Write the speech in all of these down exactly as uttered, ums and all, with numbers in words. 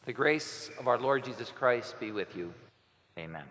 The grace of our Lord Jesus Christ be with you. Amen.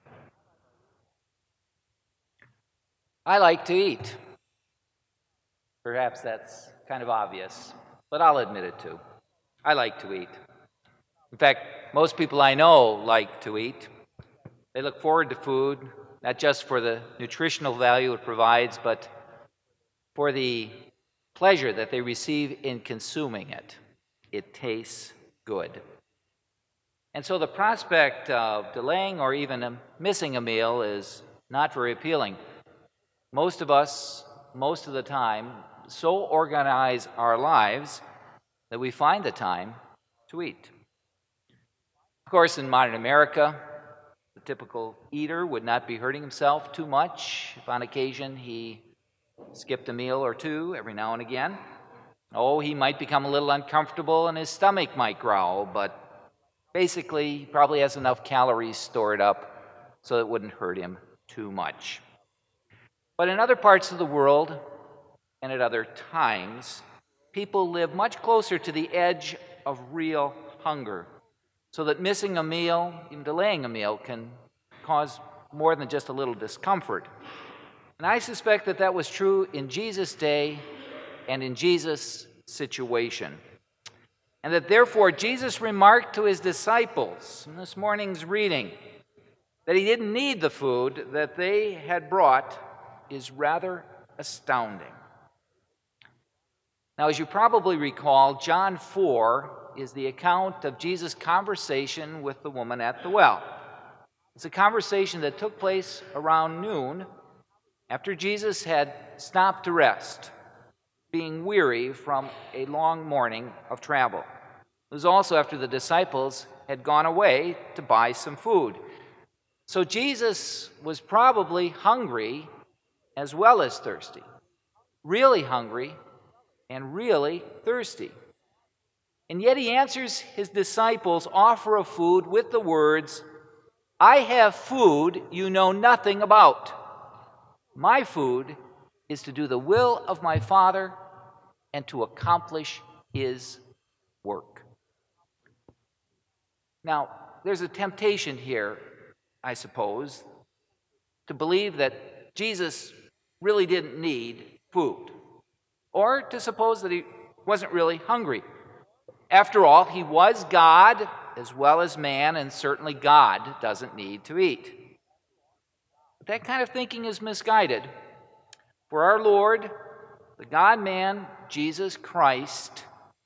I like to eat. Perhaps that's kind of obvious, but I'll admit it too. I like to eat. In fact, most people I know like to eat. They look forward to food, not just for the nutritional value it provides, but for the pleasure that they receive in consuming it. It tastes good. And so the prospect of delaying or even missing a meal is not very appealing. Most of us, most of the time, so organize our lives that we find the time to eat. Of course, in modern America, the typical eater would not be hurting himself too much if on occasion he skipped a meal or two every now and again. Oh, he might become a little uncomfortable and his stomach might growl, but basically, he probably has enough calories stored up so it wouldn't hurt him too much. But in other parts of the world and at other times, people live much closer to the edge of real hunger, so that missing a meal, even delaying a meal, can cause more than just a little discomfort. And I suspect that that was true in Jesus' day and in Jesus' situation. And that therefore Jesus remarked to his disciples in this morning's reading that he didn't need the food that they had brought is rather astounding. Now, as you probably recall, John four is the account of Jesus' conversation with the woman at the well. It's a conversation that took place around noon after Jesus had stopped to rest, being weary from a long morning of travel. It was also after the disciples had gone away to buy some food. So Jesus was probably hungry as well as thirsty, really hungry and really thirsty. And yet he answers his disciples' offer of food with the words, "I have food you know nothing about. My food is to do the will of my Father and to accomplish his work." Now, there's a temptation here, I suppose, to believe that Jesus really didn't need food, or to suppose that he wasn't really hungry. After all, he was God as well as man, and certainly God doesn't need to eat. But that kind of thinking is misguided. For our Lord, the God-man, Jesus Christ,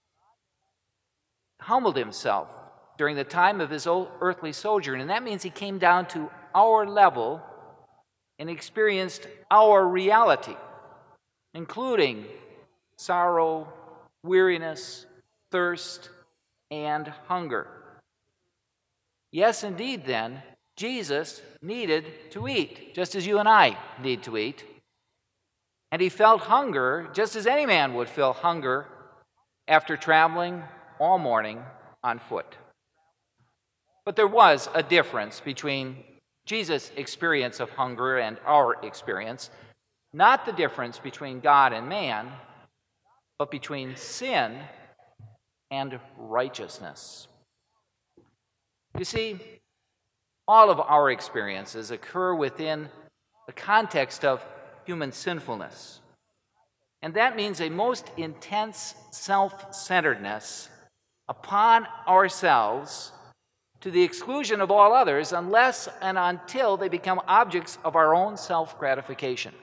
humbled himself during the time of his earthly sojourn, and that means he came down to our level and experienced our reality, including sorrow, weariness, thirst, and hunger. Yes, indeed, then, Jesus needed to eat, just as you and I need to eat. And he felt hunger just as any man would feel hunger after traveling all morning on foot. But there was a difference between Jesus' experience of hunger and our experience, not the difference between God and man, but between sin and righteousness. You see, all of our experiences occur within the context of human sinfulness. And that means a most intense self-centeredness upon ourselves to the exclusion of all others unless and until they become objects of our own self-gratification.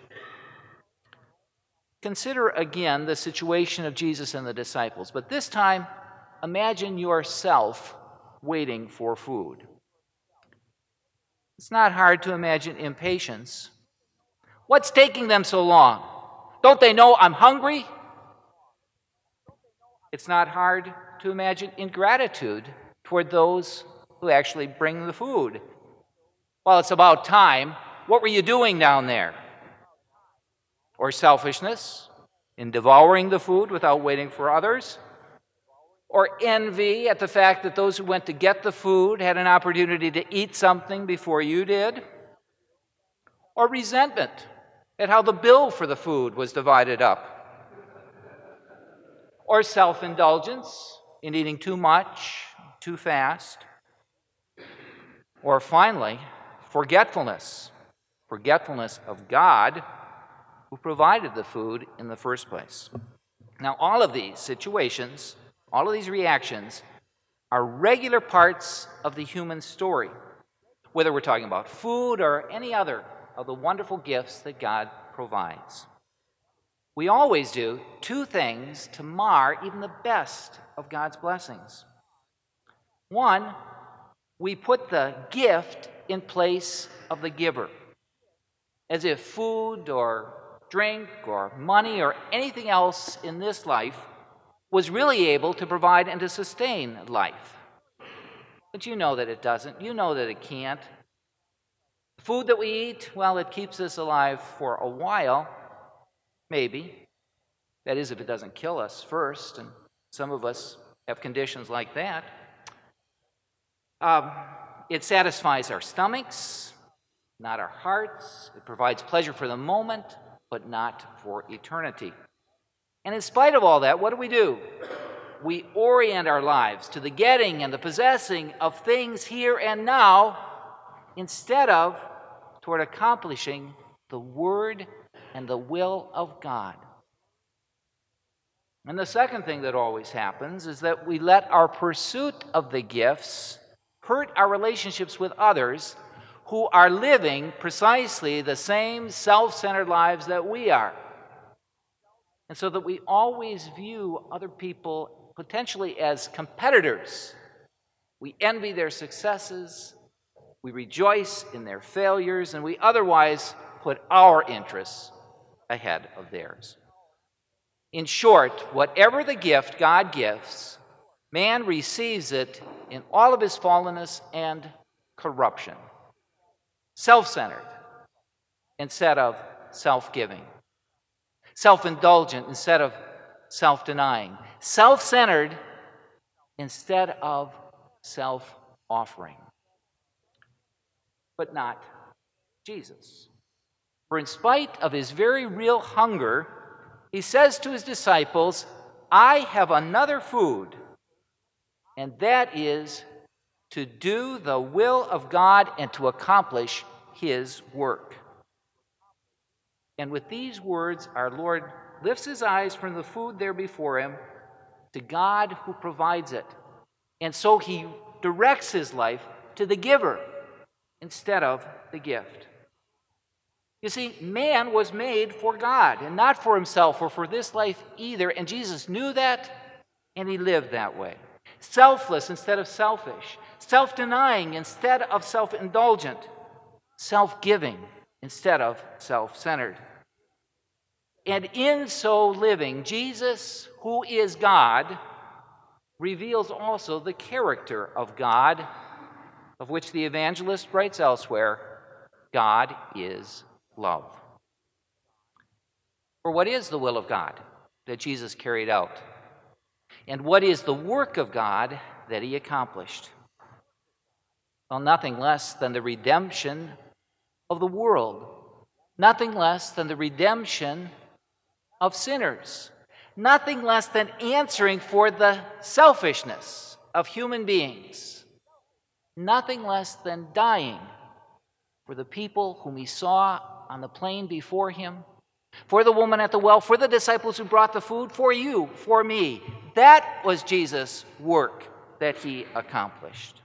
Consider again the situation of Jesus and the disciples, but this time imagine yourself waiting for food. It's not hard to imagine impatience. What's taking them so long? Don't they know I'm hungry? It's not hard to imagine ingratitude toward those who actually bring the food. Well, it's about time. What were you doing down there? Or selfishness in devouring the food without waiting for others? Or envy at the fact that those who went to get the food had an opportunity to eat something before you did? Or resentment at how the bill for the food was divided up? Or self-indulgence in eating too much too fast. Or finally, forgetfulness. Forgetfulness of God who provided the food in the first place. Now, all of these situations, all of these reactions are regular parts of the human story, whether we're talking about food or any other of the wonderful gifts that God provides. We always do two things to mar even the best of God's blessings. One, we put the gift in place of the giver, as if food or drink or money or anything else in this life was really able to provide and to sustain life. But you know that it doesn't. You know that it can't. The food that we eat, well, it keeps us alive for a while, maybe. That is, if it doesn't kill us first, and some of us have conditions like that. Um, it satisfies our stomachs, not our hearts. It provides pleasure for the moment, but not for eternity. And in spite of all that, what do we do? We orient our lives to the getting and the possessing of things here and now instead of toward accomplishing the Word and the will of God. And the second thing that always happens is that we let our pursuit of the gifts hurt our relationships with others who are living precisely the same self-centered lives that we are. And so that we always view other people potentially as competitors. We envy their successes, we rejoice in their failures, and we otherwise put our interests ahead of theirs. In short, whatever the gift God gives, man receives it in all of his fallenness and corruption. Self-centered instead of self-giving. Self-indulgent instead of self-denying. Self-centered instead of self-offering. But not Jesus. For in spite of his very real hunger, he says to his disciples, I have another food, and that is to do the will of God and to accomplish his work. And with these words, our Lord lifts his eyes from the food there before him to God who provides it. And so he directs his life to the giver instead of the gift. You see, man was made for God and not for himself or for this life either, and Jesus knew that, and he lived that way. Selfless instead of selfish, self-denying instead of self-indulgent, self-giving instead of self-centered. And in so living, Jesus, who is God, reveals also the character of God, of which the evangelist writes elsewhere, God is love. For what is the will of God that Jesus carried out? And what is the work of God that he accomplished? Well, nothing less than the redemption of the world. Nothing less than the redemption of sinners. Nothing less than answering for the selfishness of human beings. Nothing less than dying for the people whom he saw on the plain before him, for the woman at the well, for the disciples who brought the food, for you, for me. That was Jesus' work that he accomplished.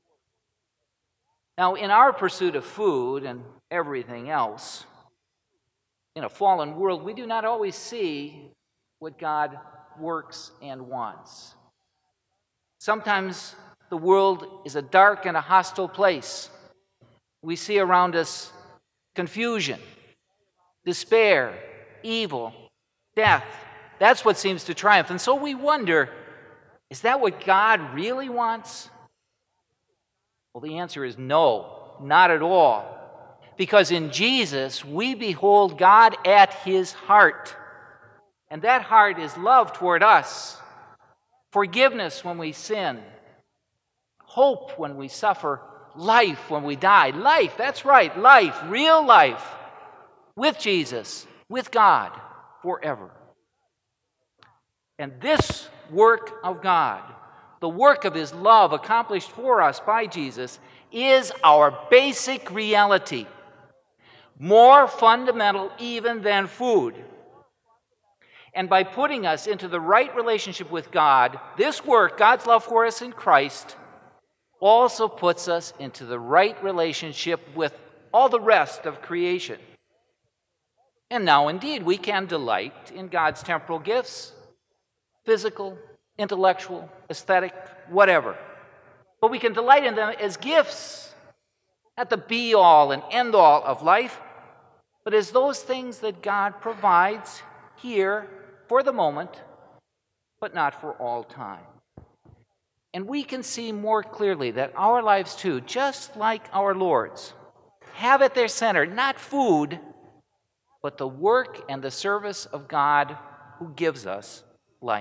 Now, in our pursuit of food and everything else, in a fallen world, we do not always see what God works and wants. Sometimes the world is a dark and a hostile place. We see around us confusion, despair, evil, death. That's what seems to triumph. And so we wonder, is that what God really wants? Well, the answer is no, not at all. Because in Jesus, we behold God at his heart. And that heart is love toward us, forgiveness when we sin, hope when we suffer, life when we die. Life, that's right, life, real life, with Jesus, with God, forever. And this work of God, the work of his love accomplished for us by Jesus, is our basic reality, more fundamental even than food. And by putting us into the right relationship with God, this work, God's love for us in Christ, also puts us into the right relationship with all the rest of creation. And now, indeed, we can delight in God's temporal gifts, physical, intellectual, aesthetic, whatever. But we can delight in them as gifts, not the be-all and end-all of life, but as those things that God provides here for the moment, but not for all time. And we can see more clearly that our lives too, just like our Lord's, have at their center not food, but the work and the service of God who gives us life.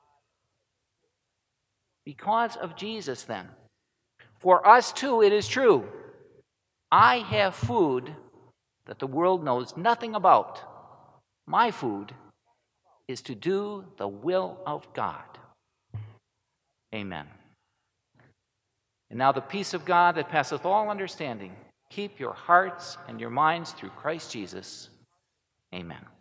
Because of Jesus, then, for us too it is true, I have food that the world knows nothing about. My food is to do the will of God. Amen. And now the peace of God that passeth all understanding, keep your hearts and your minds through Christ Jesus. Amen.